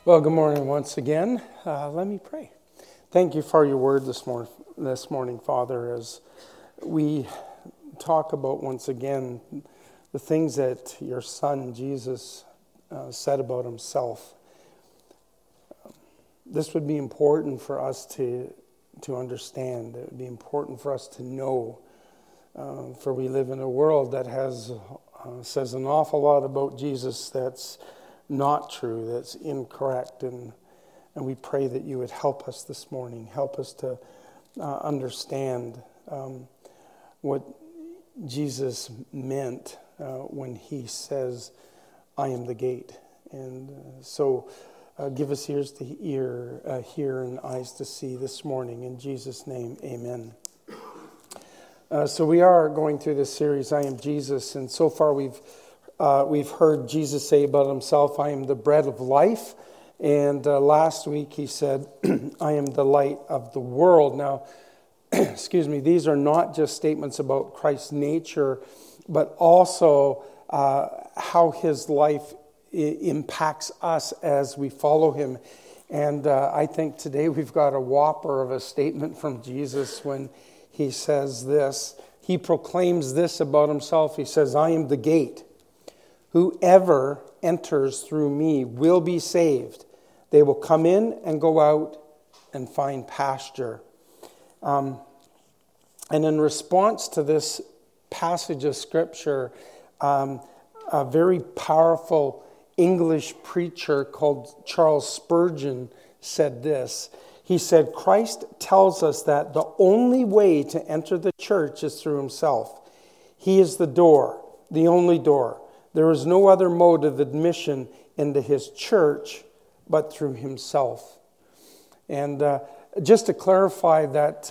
Well, good morning once again. Let me pray. Thank you for your word this morning, Father, as we talk about once again the things that your Son, Jesus, said about himself. This would be important for us to understand. It would be important for us to know, for we live in a world that says an awful lot about Jesus that's not true, that's incorrect, and we pray that you would help us this morning, help us to understand what Jesus meant when he says, I am the gate. And so give us ears to hear and eyes to see this morning. In Jesus' name, amen. So we are going through this series, I Am Jesus, and so far we've heard Jesus say about himself, I am the bread of life. And last week he said, I am the light of the world. Now, these are not just statements about Christ's nature, but also how his life impacts us as we follow him. And I think today we've got a whopper of a statement from Jesus when he says this. He proclaims this about himself. He says, I am the gate. Whoever enters through me will be saved. They will come in and go out and find pasture. And in response to this passage of Scripture, a very powerful English preacher called Charles Spurgeon said this. He said, Christ tells us that the only way to enter the church is through himself. He is the door, the only door. There is no other mode of admission into his church but through himself. And just to clarify that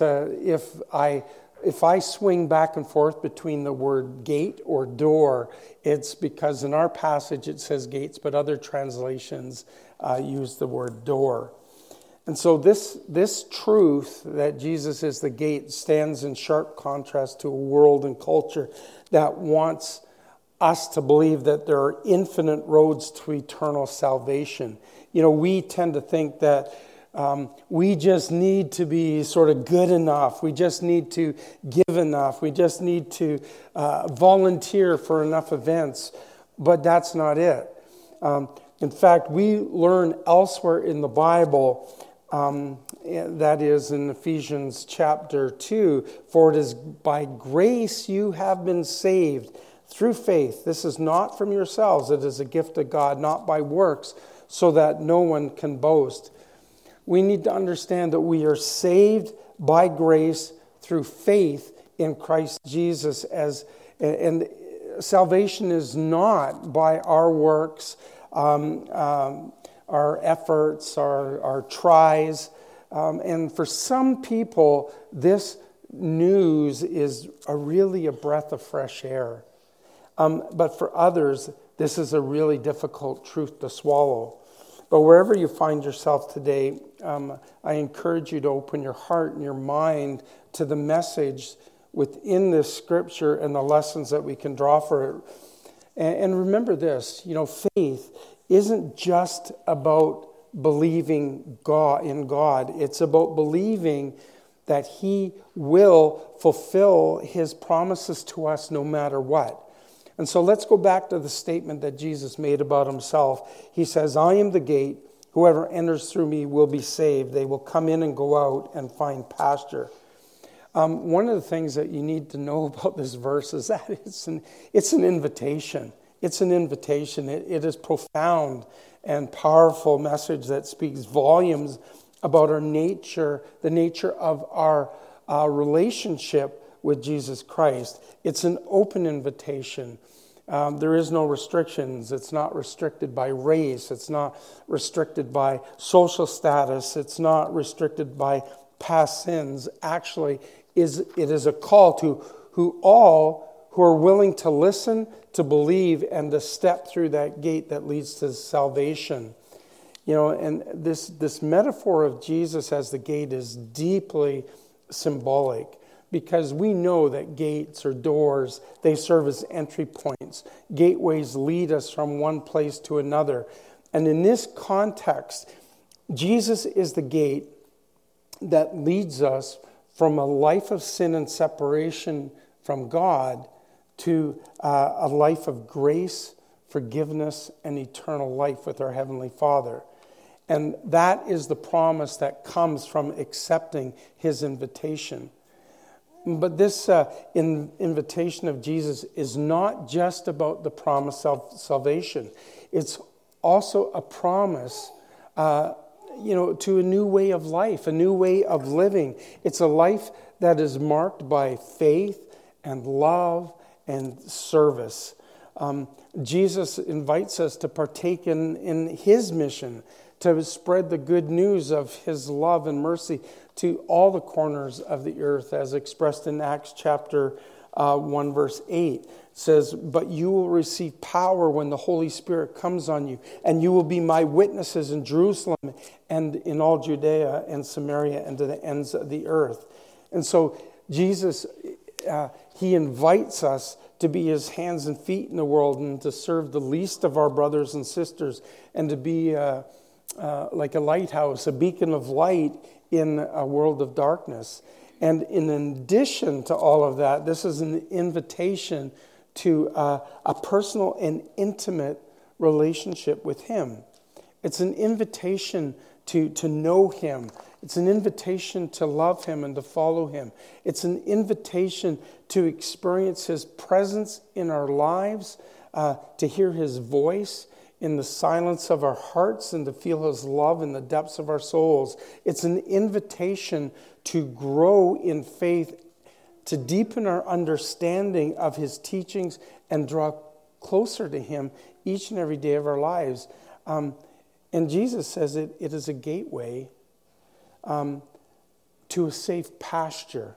if I swing back and forth between the word gate or door, it's because in our passage it says gates, but other translations use the word door. And so this truth that Jesus is the gate stands in sharp contrast to a world and culture that wants us to believe that there are infinite roads to eternal salvation. You know, we tend to think that we just need to be sort of good enough. We just need to give enough. We just need to volunteer for enough events. But that's not it. In fact, we learn elsewhere in the Bible, that is in Ephesians chapter 2, for it is by grace you have been saved through faith. This is not from yourselves. It is a gift of God, not by works, so that no one can boast. We need to understand that we are saved by grace through faith in Christ Jesus. And salvation is not by our works, our efforts, our tries. And for some people, this news is really a breath of fresh air. But for others, this is a really difficult truth to swallow. But wherever you find yourself today, I encourage you to open your heart and your mind to the message within this scripture and the lessons that we can draw for it. And remember this, faith isn't just about believing in God. It's about believing that he will fulfill his promises to us no matter what. And so let's go back to the statement that Jesus made about himself. He says, I am the gate. Whoever enters through me will be saved. They will come in and go out and find pasture. One of the things that you need to know about this verse is that it's an invitation. It's an invitation. It is profound and powerful message that speaks volumes about our nature, the nature of our relationship with Jesus Christ. It's an open invitation. There is no restrictions. It's not restricted by race. It's not restricted by social status. It's not restricted by past sins. Actually, it is a call to all who are willing to listen, to believe, and to step through that gate that leads to salvation. And this metaphor of Jesus as the gate is deeply symbolic, because we know that gates or doors, they serve as entry points. Gateways lead us from one place to another. And in this context, Jesus is the gate that leads us from a life of sin and separation from God to a life of grace, forgiveness, and eternal life with our Heavenly Father. And that is the promise that comes from accepting His invitation. But this invitation of Jesus is not just about the promise of salvation. It's also a promise to a new way of life, a new way of living. It's a life that is marked by faith and love and service. Jesus invites us to partake in His mission, to spread the good news of His love and mercy to all the corners of the earth, as expressed in Acts chapter 1, verse 8. It says, "But you will receive power when the Holy Spirit comes on you, and you will be my witnesses in Jerusalem and in all Judea and Samaria and to the ends of the earth." And so Jesus, He invites us to be His hands and feet in the world and to serve the least of our brothers and sisters and to be like a lighthouse, a beacon of light in a world of darkness. And in addition to all of that, this is an invitation to a personal and intimate relationship with Him. It's an invitation to know Him. It's an invitation to love Him and to follow Him. It's an invitation to experience His presence in our lives, to hear His voice in the silence of our hearts and to feel His love in the depths of our souls. It's an invitation to grow in faith, to deepen our understanding of His teachings and draw closer to Him each and every day of our lives. And Jesus says it is a gateway to a safe pasture.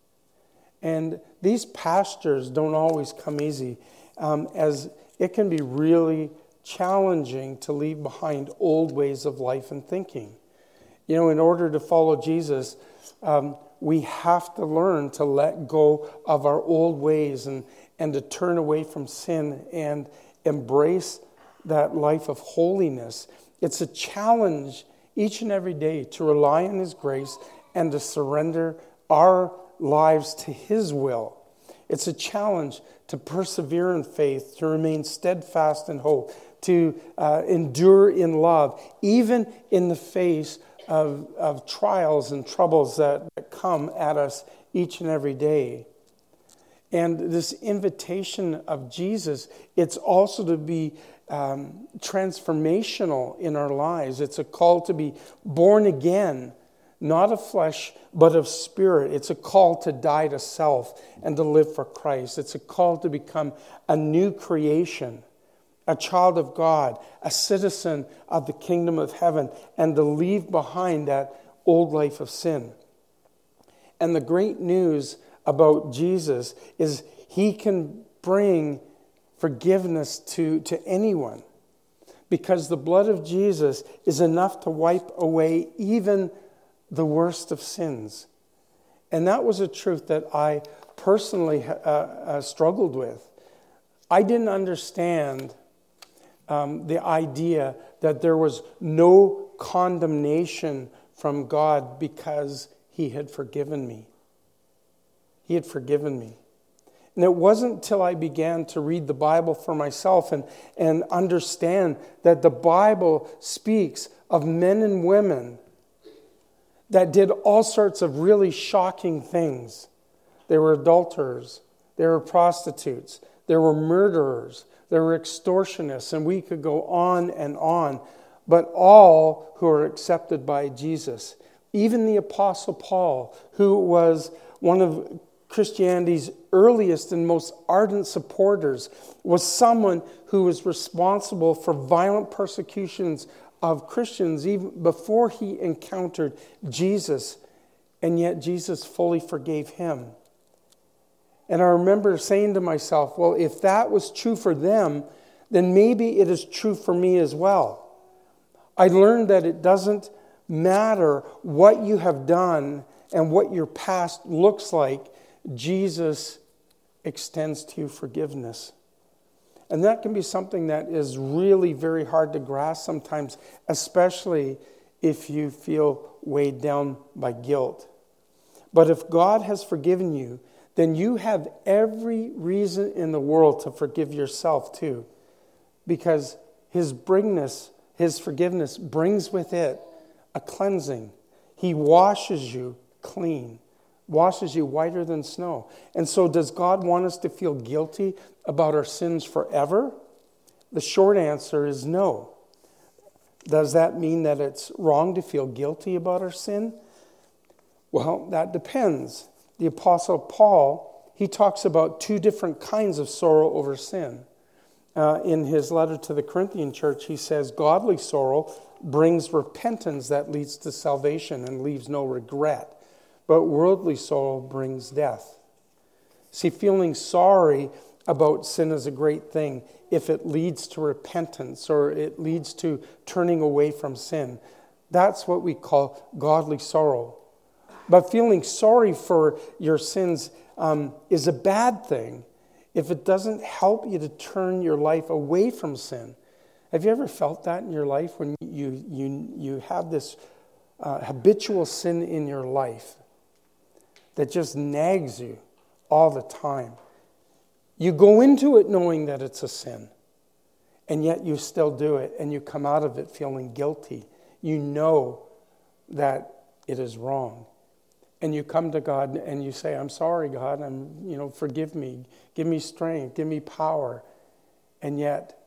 And these pastures don't always come easy, as it can be really challenging to leave behind old ways of life and thinking. In order to follow Jesus, we have to learn to let go of our old ways and to turn away from sin and embrace that life of holiness. It's a challenge each and every day to rely on His grace and to surrender our lives to His will. It's a challenge to persevere in faith, to remain steadfast in hope, to endure in love, even in the face of trials and troubles that come at us each and every day. And this invitation of Jesus, it's also to be transformational in our lives. It's a call to be born again, not of flesh, but of spirit. It's a call to die to self and to live for Christ. It's a call to become a new creation, a child of God, a citizen of the kingdom of heaven, and to leave behind that old life of sin. And the great news about Jesus is He can bring forgiveness to anyone, because the blood of Jesus is enough to wipe away even the worst of sins. And that was a truth that I personally struggled with. I didn't understand the idea that there was no condemnation from God because He had forgiven me. He had forgiven me. And it wasn't until I began to read the Bible for myself and understand that the Bible speaks of men and women that did all sorts of really shocking things. They were adulterers, they were prostitutes, there were murderers, there were extortionists, and we could go on and on. But all who are accepted by Jesus. Even the Apostle Paul, who was one of Christianity's earliest and most ardent supporters, was someone who was responsible for violent persecutions of Christians even before he encountered Jesus, and yet Jesus fully forgave him. And I remember saying to myself, well, if that was true for them, then maybe it is true for me as well. I learned that it doesn't matter what you have done and what your past looks like, Jesus extends to you forgiveness. And that can be something that is really very hard to grasp sometimes, especially if you feel weighed down by guilt. But if God has forgiven you, then you have every reason in the world to forgive yourself too. Because His forgiveness brings with it a cleansing. He washes you clean, washes you whiter than snow. And so does God want us to feel guilty about our sins forever? The short answer is no. Does that mean that it's wrong to feel guilty about our sin? Well, that depends. The Apostle Paul, he talks about two different kinds of sorrow over sin. In his letter to the Corinthian church, he says, godly sorrow brings repentance that leads to salvation and leaves no regret. But worldly sorrow brings death. See, feeling sorry about sin is a great thing if it leads to repentance or it leads to turning away from sin. That's what we call godly sorrow. But feeling sorry for your sins is a bad thing if it doesn't help you to turn your life away from sin. Have you ever felt that in your life when you have this habitual sin in your life that just nags you all the time? You go into it knowing that it's a sin, and yet you still do it, and you come out of it feeling guilty. You know that it is wrong. And you come to God and you say, I'm sorry, God, forgive me, give me strength, give me power. And yet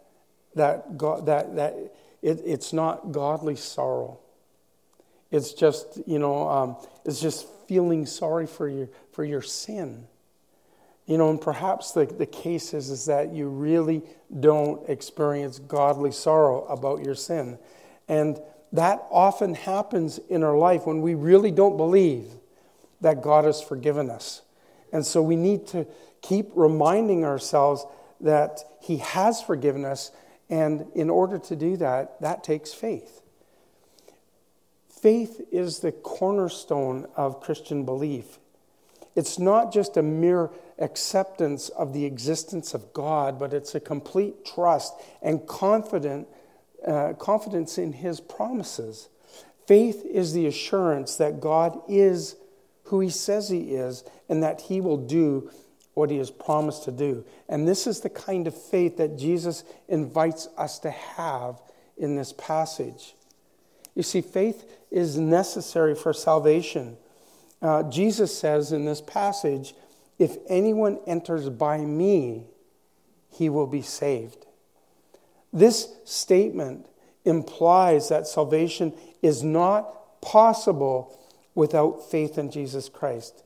it's not godly sorrow. It's just, it's just feeling sorry for your sin. And perhaps the case is that you really don't experience godly sorrow about your sin. And that often happens in our life when we really don't believe that God has forgiven us. And so we need to keep reminding ourselves that He has forgiven us, and in order to do that, that takes faith. Faith is the cornerstone of Christian belief. It's not just a mere acceptance of the existence of God, but it's a complete trust and confidence in His promises. Faith is the assurance that God is who He says He is, and that He will do what He has promised to do. And this is the kind of faith that Jesus invites us to have in this passage. You see, faith is necessary for salvation. Jesus says in this passage, if anyone enters by me, he will be saved. This statement implies that salvation is not possible without faith in Jesus Christ.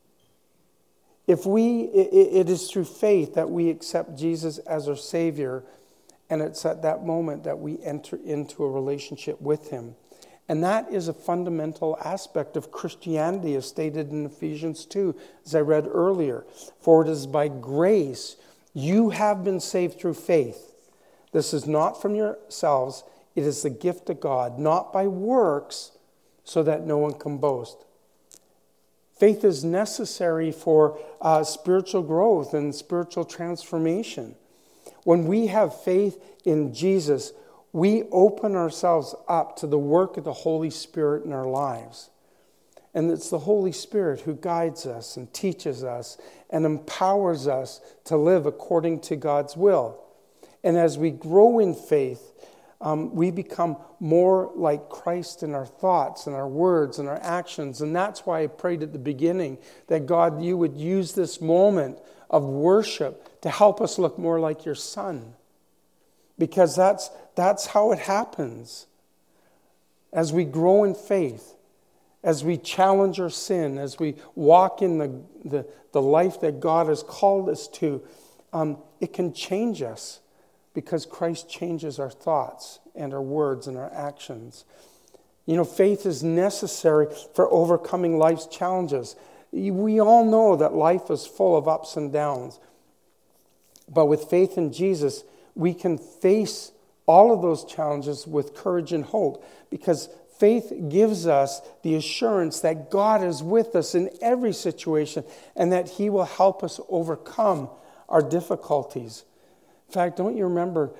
It is through faith that we accept Jesus as our Savior, and it's at that moment that we enter into a relationship with Him. And that is a fundamental aspect of Christianity, as stated in Ephesians 2, as I read earlier. For it is by grace you have been saved through faith. This is not from yourselves, it is the gift of God, not by works, so that no one can boast. Faith is necessary for spiritual growth and spiritual transformation. When we have faith in Jesus, we open ourselves up to the work of the Holy Spirit in our lives. And it's the Holy Spirit who guides us and teaches us and empowers us to live according to God's will. And as we grow in faith, we become more like Christ in our thoughts and our words and our actions. And that's why I prayed at the beginning that God, you would use this moment of worship to help us look more like your Son. Because that's how it happens. As we grow in faith, as we challenge our sin, as we walk in the life that God has called us to, it can change us because Christ changes our thoughts and our words and our actions. Faith is necessary for overcoming life's challenges. We all know that life is full of ups and downs. But with faith in Jesus, we can face all of those challenges with courage and hope, because faith gives us the assurance that God is with us in every situation and that He will help us overcome our difficulties. In fact, don't you remember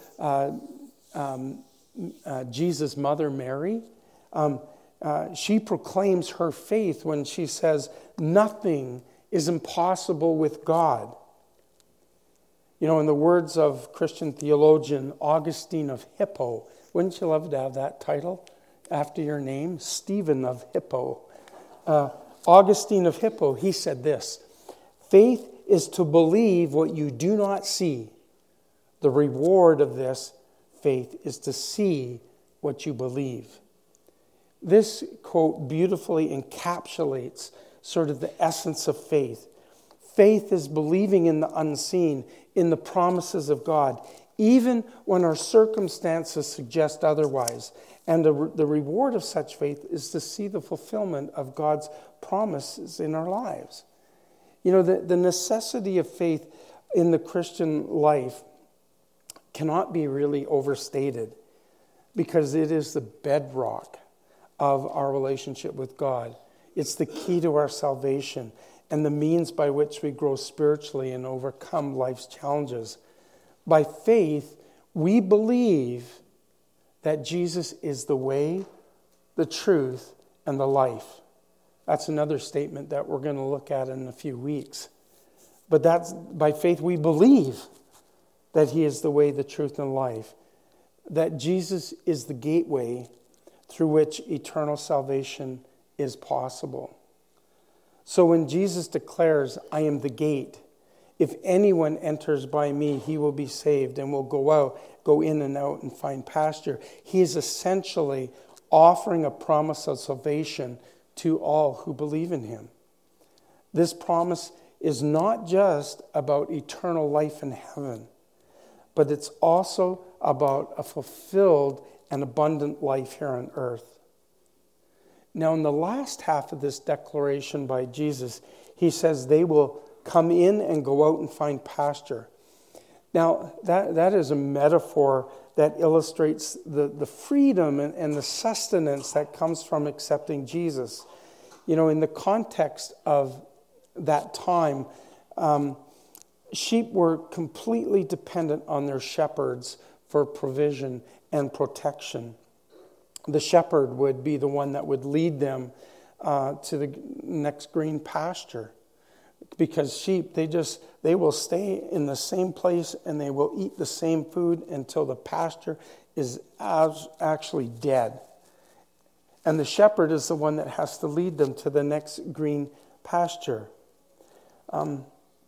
Jesus' mother, Mary? She proclaims her faith when she says, nothing is impossible with God. You know, in the words of Christian theologian Augustine of Hippo, wouldn't you love to have that title after your name? Stephen of Hippo. Augustine of Hippo, he said this: faith is to believe what you do not see. The reward of this faith is to see what you believe. This quote beautifully encapsulates sort of the essence of faith. Faith is believing in the unseen, in the promises of God, even when our circumstances suggest otherwise. And the reward of such faith is to see the fulfillment of God's promises in our lives. You know, the necessity of faith in the Christian life cannot be really overstated, because it is the bedrock of our relationship with God. It's the key to our salvation and the means by which we grow spiritually and overcome life's challenges. By faith, we believe that Jesus is the way, the truth, and the life. That's another statement that we're going to look at in a few weeks. But that's by faith we believe that he is the way, the truth, and life. That Jesus is the gateway through which eternal salvation is possible. So when Jesus declares, I am the gate, if anyone enters by me, he will be saved and will go in and out and find pasture. He is essentially offering a promise of salvation to all who believe in him. This promise is not just about eternal life in heaven, but it's also about a fulfilled and abundant life here on earth. Now, in the last half of this declaration by Jesus, he says they will come in and go out and find pasture. Now, that is a metaphor that illustrates the freedom and the sustenance that comes from accepting Jesus. You know, in the context of that time, sheep were completely dependent on their shepherds for provision and protection. The shepherd would be the one that would lead them to the next green pasture. Because sheep, they will stay in the same place and they will eat the same food until the pasture is actually dead. And the shepherd is the one that has to lead them to the next green pasture. And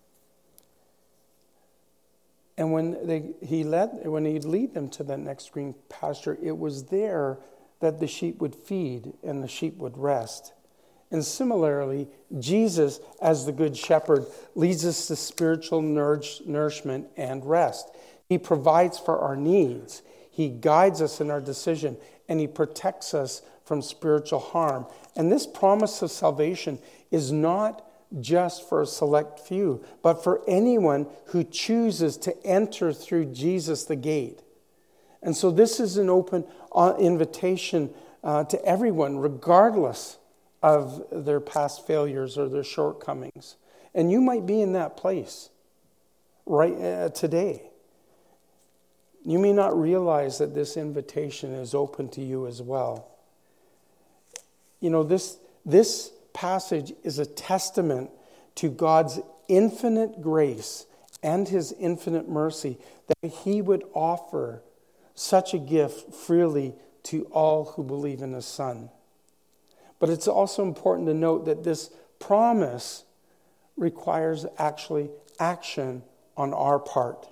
when he'd lead them to the next green pasture, it was there that the sheep would feed and the sheep would rest. And similarly, Jesus, as the good shepherd, leads us to spiritual nourishment and rest. He provides for our needs. He guides us in our decision, and he protects us from spiritual harm. And this promise of salvation is not just for a select few, but for anyone who chooses to enter through Jesus the gate. And so this is an open invitation to everyone, regardless of their past failures or their shortcomings. And you might be in that place right today. You may not realize that this invitation is open to you as well. You know, this passage is a testament to God's infinite grace and his infinite mercy, that he would offer such a gift freely to all who believe in his Son. But it's also important to note that this promise requires actually action on our part.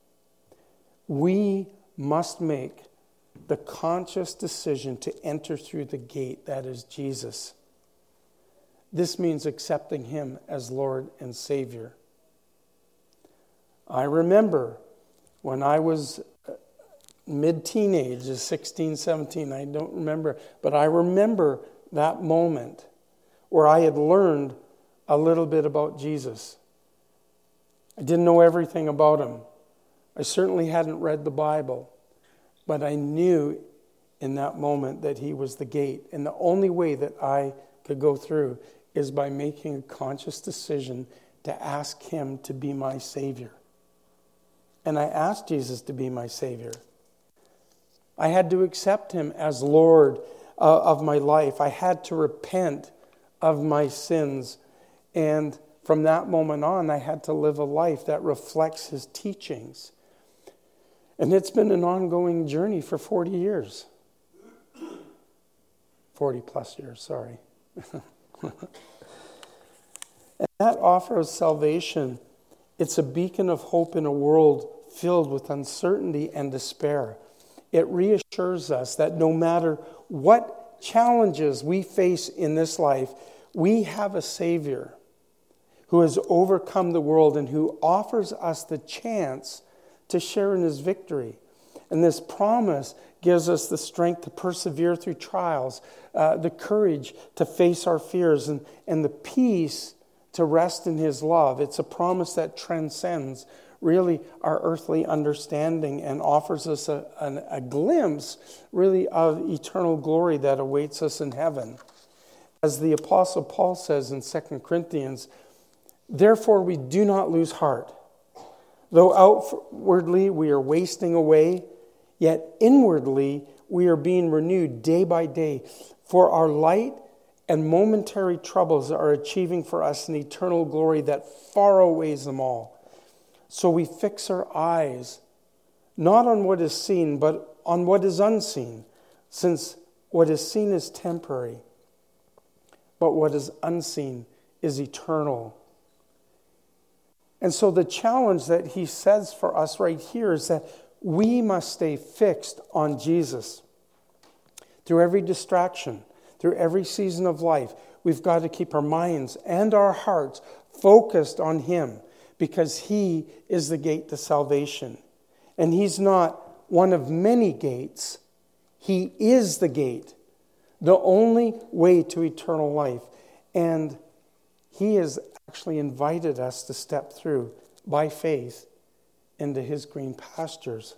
We must make the conscious decision to enter through the gate that is Jesus. This means accepting him as Lord and Savior. I remember when I was mid-teenage, 16, 17, I don't remember, but I remember that moment where I had learned a little bit about Jesus. I didn't know everything about him. I certainly hadn't read the Bible, but I knew in that moment that he was the gate. And the only way that I could go through is by making a conscious decision to ask him to be my Savior. and I asked Jesus to be my Savior. I had to accept him as Lord of my life. I had to repent of my sins. And from that moment on, I had to live a life that reflects his teachings. And it's been an ongoing journey for 40 years. 40 plus years, sorry. And that offer of salvation, it's a beacon of hope in a world filled with uncertainty and despair. It reassures us that no matter what challenges we face in this life, we have a Savior who has overcome the world and who offers us the chance to share in his victory. And this promise gives us the strength to persevere through trials, the courage to face our fears, and the peace to rest in his love. It's a promise that transcends really our earthly understanding and offers us a glimpse really of eternal glory that awaits us in heaven. As the Apostle Paul says in 2 Corinthians, therefore we do not lose heart. Though outwardly we are wasting away, yet inwardly we are being renewed day by day. For our light and momentary troubles are achieving for us an eternal glory that far outweighs them all. So we fix our eyes not on what is seen, but on what is unseen, since what is seen is temporary, but what is unseen is eternal. And so the challenge that he says for us right here is that we must stay fixed on Jesus. Through every distraction, through every season of life, we've got to keep our minds and our hearts focused on him, because he is the gate to salvation. And he's not one of many gates. He is the gate, the only way to eternal life. And he has actually invited us to step through by faith into his green pastures.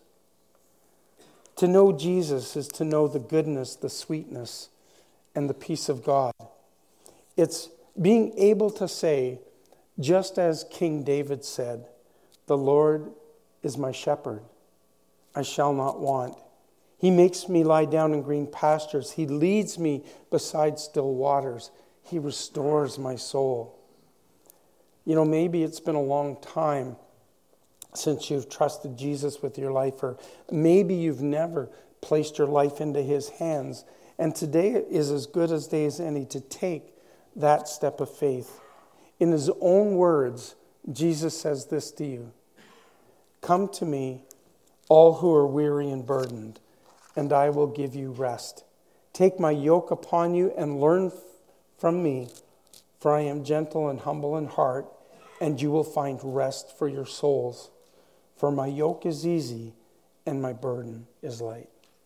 To know Jesus is to know the goodness, the sweetness, and the peace of God. It's being able to say, just as King David said, the Lord is my shepherd, I shall not want. He makes me lie down in green pastures. He leads me beside still waters. He restores my soul. You know, maybe it's been a long time since you've trusted Jesus with your life, or maybe you've never placed your life into his hands. And today is as good a day as any to take that step of faith. In his own words, Jesus says this to you: come to me, all who are weary and burdened, and I will give you rest. Take my yoke upon you and learn from me, for I am gentle and humble in heart, and you will find rest for your souls. For my yoke is easy and my burden is light.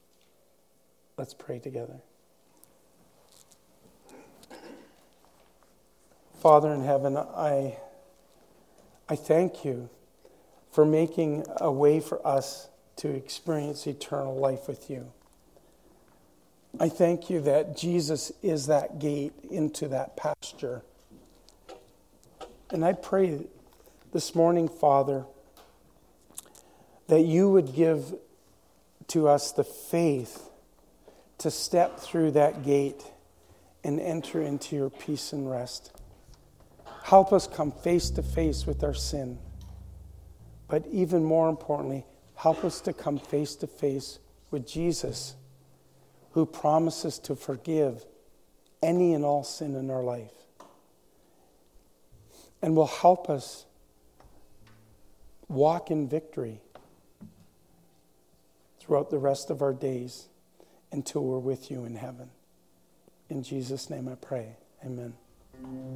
Let's pray together. Father in heaven, I thank you for making a way for us to experience eternal life with you. I thank you that Jesus is that gate into that pasture. And I pray this morning, Father, that you would give to us the faith to step through that gate and enter into your peace and rest. Help us come face to face with our sin. But even more importantly, help us to come face to face with Jesus, who promises to forgive any and all sin in our life, and will help us walk in victory throughout the rest of our days until we're with you in heaven. In Jesus' name I pray. Amen.